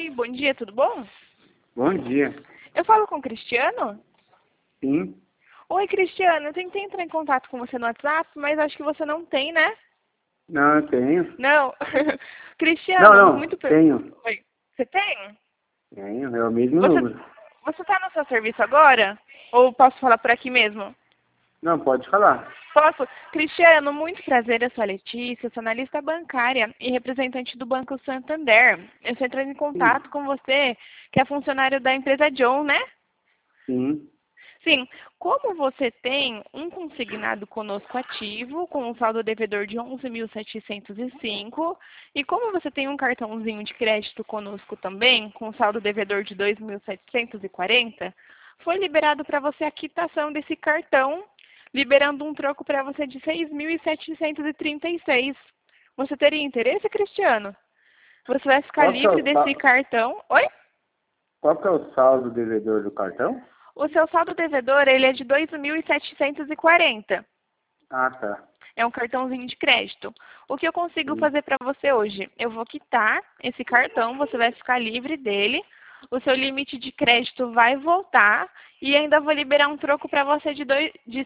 Oi, bom dia, tudo bom? Bom dia. Eu falo com o Cristiano? Sim. Oi, Cristiano, eu tentei entrar em contato com você no WhatsApp, mas acho que você não tem, né? Não, eu tenho. Não. Não, Cristiano, não, muito... tenho. Oi, você tem? Tenho, é o mesmo Você, número. você tá no seu serviço agora? Ou posso falar por aqui mesmo? Não, pode falar. Posso? Cristiano, muito prazer, eu sou a Letícia, sou analista bancária e representante do Banco Santander. Eu estou entrando em Sim. contato com você, que é funcionário da empresa John, né? Sim. Sim, como você tem um consignado conosco ativo, com um saldo devedor de 11.705, e como você tem um cartãozinho de crédito conosco também, com saldo devedor de 2.740, foi liberado para você a quitação desse cartão, liberando um troco para você de 6.736. Você teria interesse, Cristiano? Você vai ficar Qual que é livre o, desse cartão. Oi? qual que é o saldo devedor do cartão? O seu saldo devedor, ele é de 2.740. Ah, tá. É um cartãozinho de crédito. O que eu consigo fazer para você hoje? Eu vou quitar esse cartão, você vai ficar livre dele. O seu limite de crédito vai voltar e ainda vou liberar um troco para você de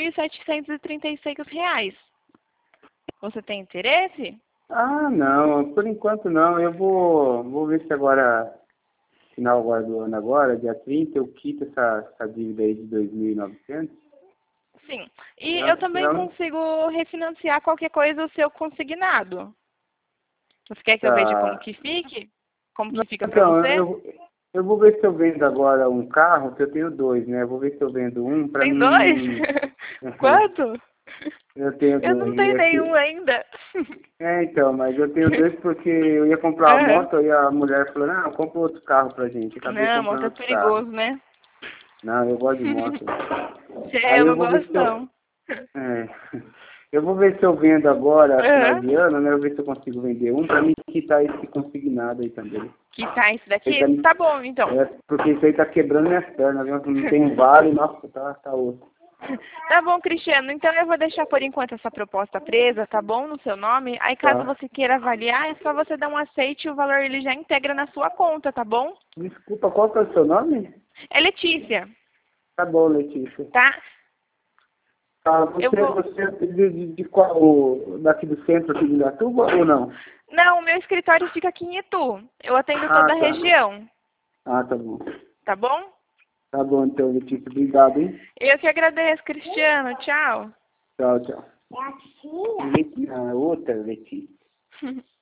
6.736 reais. Você tem interesse? Ah, não, por enquanto não. Eu vou ver se agora, final agora do ano agora, dia 30, eu quito essa dívida aí de 2.900. Sim. E eu também consigo refinanciar qualquer coisa o seu consignado. Você quer que eu veja como Tá. que fique? Como Não, que fica para então, você? eu vou ver se eu vendo agora um carro, que eu tenho dois, né? Eu vou ver se eu vendo um para Tem dois? mim. Quanto? Eu tenho Eu não dois. tenho nenhum ainda. Então, mas eu tenho dois porque eu ia comprar uma Aham. moto e a mulher falou, não, compra outro carro pra gente. Eu acabei Não, comprando moto é outro carro. perigoso, né? Não, eu gosto de moto. Eu Aí eu não vou ver gosto, se eu. não. É, eu vou ver se eu vendo agora, final Aham. de ano, né? Eu vou ver se eu consigo vender um pra mim quitar esse consignado aí também. Que tá esse Ele daqui? tá, Tá bom, então. porque isso aí tá quebrando minhas pernas, viu? Não tem um vale, nossa, tá osso. Tá bom, Cristiano. Então eu vou deixar por enquanto essa proposta presa, tá bom? No seu nome. Aí caso Tá. você queira avaliar, é só você dar um aceite e o valor ele já integra na sua conta, tá bom? Desculpa, qual que é o seu nome? É Letícia, Tá bom, Letícia. tá? Ah, Eu vou. você é de qual? Daqui do centro aqui de Indaiatuba ou não? Não, o meu escritório fica aqui em Itu. Eu atendo Ah, toda a tá. região, Ah, tá bom. tá bom? Tá bom, então, Letícia. Obrigado, hein? Eu que agradeço, Cristiano. Tchau. Tchau, tchau. É a tia? Outra Letícia.